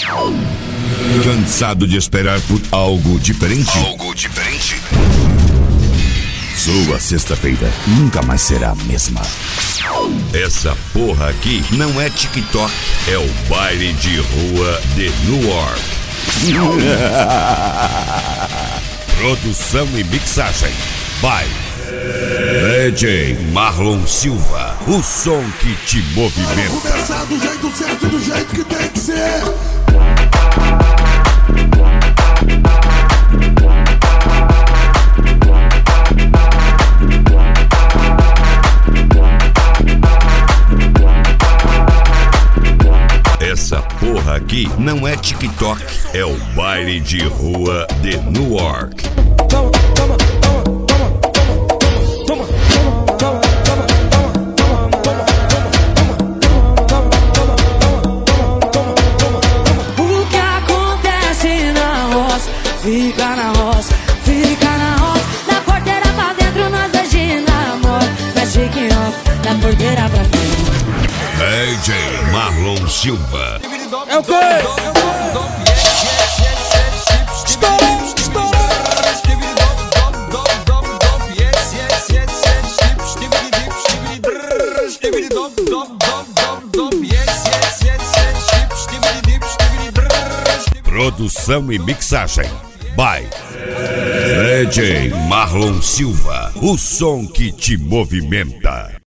Cansado de esperar por algo diferente? Sua sexta-feira nunca mais será a mesma. Essa porra aqui não é TikTok, é o baile de rua de Newark. Produção e mixagem by DJ Marlon Silva, o som que te movimenta. Vamos começar do jeito certo, do jeito que tem que ser. Essa porra aqui não é TikTok, é o baile de rua de Newark. O que acontece na roça, fica na roça, fica na roça. Da porteira pra dentro nós dois de namoro. Mas fique off, da porteira pra frente. DJ Marlon Silva. É o quê? Produção e mixagem by DJ Marlon Silva, o som que te movimenta.